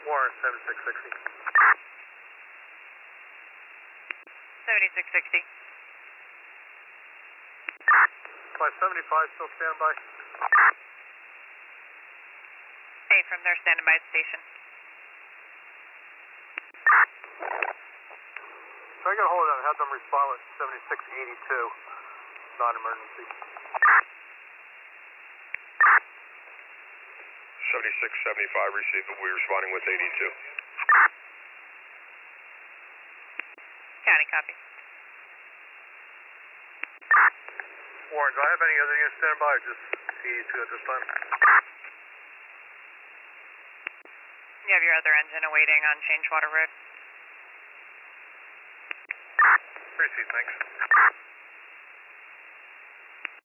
Warren, 7660. 7660. 575 still standby. Hey, from their standby station. Try to get a hold of them, have them respond with 7682, non-emergency. 7675 received, but we're responding with 82. County copy. Warren, do I have any other units standby or just 82 at this time? You have your other engine awaiting on Changewater Road. Receive, thanks.